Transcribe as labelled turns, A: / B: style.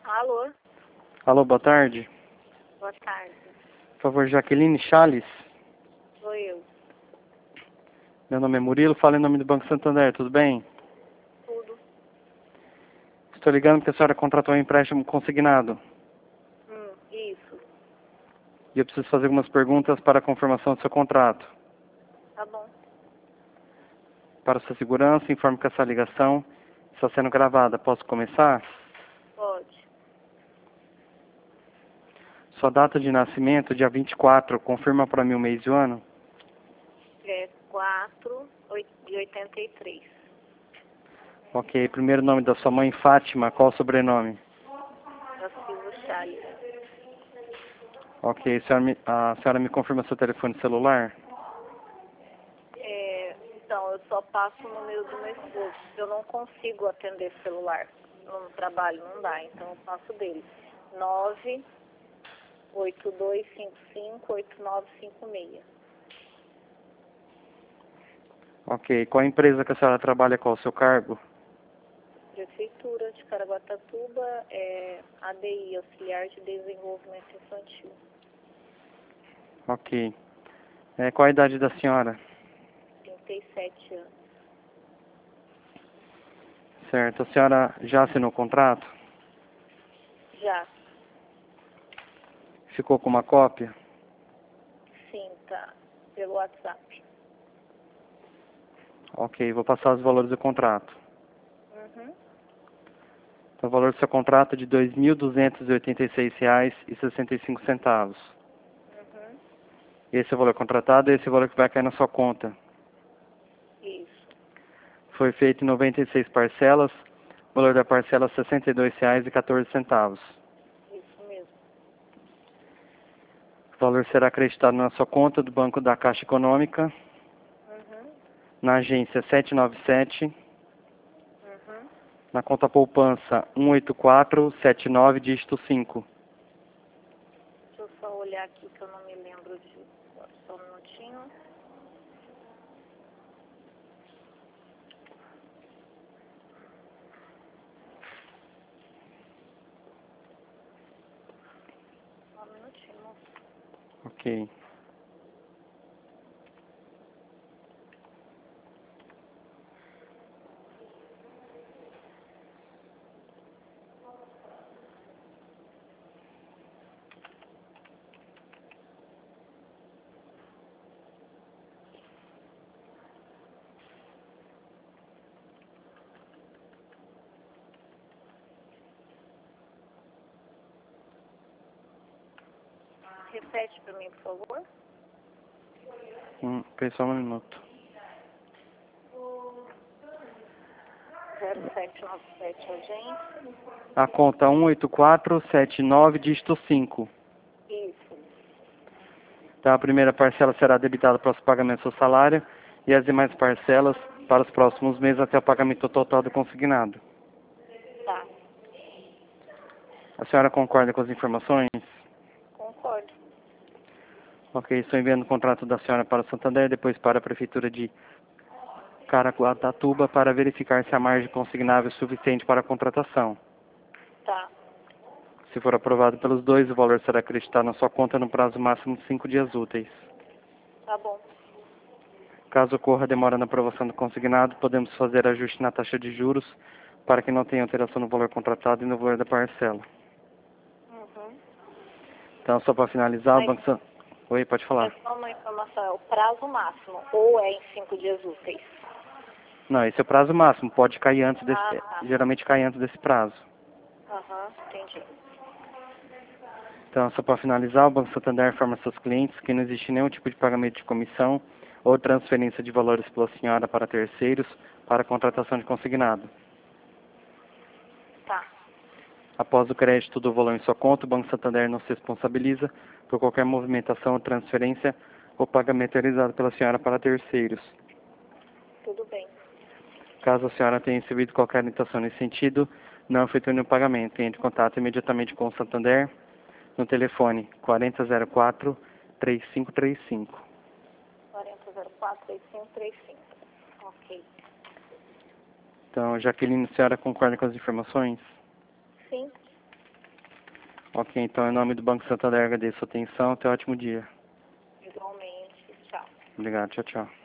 A: Alô,
B: Alô, boa tarde.
A: boa tarde.
B: Por favor, Jaqueline Chaves.
A: Sou eu.
B: Meu nome é Murilo, falo em nome do Banco Santander, tudo bem?
A: Tudo.
B: Estou ligando porque a senhora contratou um empréstimo consignado.
A: Isso.
B: E eu preciso fazer algumas perguntas para a confirmação do seu contrato.
A: Tá bom.
B: Para sua segurança, informo que essa ligação está sendo gravada. Posso começar?
A: Pode.
B: Sua data de nascimento, dia 24, confirma para mim o mês e o ano?
A: É 4 de 83.
B: Ok. Primeiro nome da sua mãe, Fátima. Qual o sobrenome?
A: Da Silva Chaves.
B: Ok. A senhora me confirma seu telefone celular?
A: Então, eu só passo o número do meu esposo. Eu não consigo atender celular. No trabalho não dá, então eu passo dele. 982558956.
B: Ok. Qual a empresa que a senhora trabalha? Qual o seu cargo?
A: Prefeitura de Caraguatatuba, ADI, Auxiliar de Desenvolvimento Infantil.
B: Ok. Qual a idade da senhora?
A: 37 anos.
B: Certo. A senhora já assinou o contrato?
A: Já.
B: Ficou com uma cópia?
A: Sim, tá. Pelo WhatsApp.
B: Ok. Vou passar os valores do contrato.
A: Uhum.
B: Então, o valor do seu contrato é de R$ 2.286,65.
A: Uhum.
B: Esse é o valor contratado e esse é o valor que vai cair na sua conta.
A: Isso.
B: Foi feito em 96 parcelas. O valor da parcela é R$ 62,14.
A: Isso mesmo.
B: O valor será acreditado na sua conta do Banco da Caixa Econômica,
A: Uhum.
B: na agência 797,
A: Uhum.
B: na conta poupança 18479, dígito 5.
A: Deixa eu só olhar aqui que eu não me lembro de... Só um minutinho. Só um minutinho, moço.
B: Ok.
A: Repete para mim, por favor.
B: Só um minuto.
A: 0797, agência.
B: A conta 18479, dígito 5.
A: Isso.
B: Então, a primeira parcela será debitada para os pagamentos do salário e as demais parcelas para os próximos meses até o pagamento total do consignado.
A: Tá.
B: A senhora concorda com as informações?
A: Concordo.
B: Ok, estou enviando o contrato da senhora para o Santander, depois para a Prefeitura de Caraguatatuba para verificar se a margem consignável é suficiente para a contratação.
A: Tá.
B: Se for aprovado pelos dois, o valor será acreditado na sua conta no prazo máximo de 5 dias úteis.
A: Tá bom.
B: Caso ocorra demora na aprovação do consignado, podemos fazer ajuste na taxa de juros para que não tenha alteração no valor contratado e no valor da parcela.
A: Uhum.
B: Então, só para finalizar, o
A: Mas
B: Banco Santander... Oi, pode
A: é
B: falar.
A: só uma informação, é o prazo máximo, ou é em 5 dias úteis?
B: Não, esse é o prazo máximo, pode cair antes desse...
A: Tá.
B: Geralmente cai antes desse prazo.
A: Aham, entendi.
B: Então, só para finalizar, o Banco Santander informa seus clientes que não existe nenhum tipo de pagamento de comissão ou transferência de valores pela senhora para terceiros para a contratação de consignado.
A: Tá.
B: Após o crédito do valor em sua conta, o Banco Santander não se responsabiliza por qualquer movimentação ou transferência ou pagamento realizado pela senhora para terceiros.
A: Tudo bem.
B: Caso a senhora tenha recebido qualquer orientação nesse sentido, não efetue nenhum pagamento. Entre em contato imediatamente com o Santander no telefone 4004-3535.
A: 4004-6535. Ok.
B: Então, Jaqueline, a senhora concorda com as informações?
A: Sim.
B: Ok, então em nome do Banco Santander agradeço a sua atenção. Tenha um ótimo dia.
A: Igualmente. Tchau.
B: Obrigado, tchau, tchau.